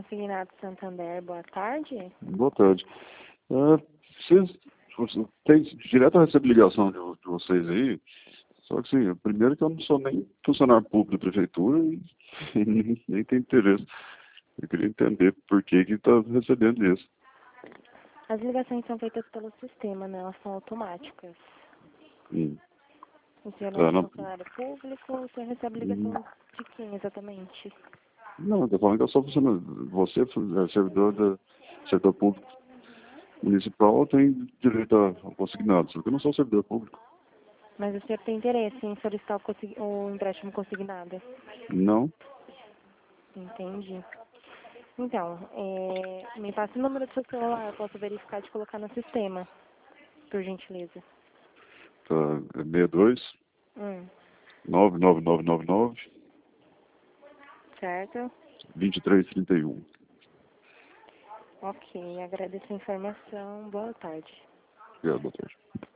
Consignado Santander, boa tarde. Boa tarde. Você tem direto eu recebo ligação de vocês aí, só que assim, primeiro que eu não sou nem funcionário público da prefeitura e nem tenho interesse. Eu queria entender por que está recebendo isso. As ligações são feitas pelo sistema, né? Elas são automáticas. Hum. O senhor não é Não, funcionário público, o senhor recebe ligação de quem exatamente? não, estou falando que eu sou funcionário. Você é servidor público municipal, tem direito ao consignado, só que eu não sou servidor público. Mas o senhor tem interesse em solicitar o empréstimo consignado? Não. Entendi. Então, me passe o número do seu celular, eu posso verificar de colocar no sistema, por gentileza. Tá, é 62 Hum, 99999 certo? 2331. Ok, agradeço a informação. Boa tarde. Obrigado, boa tarde.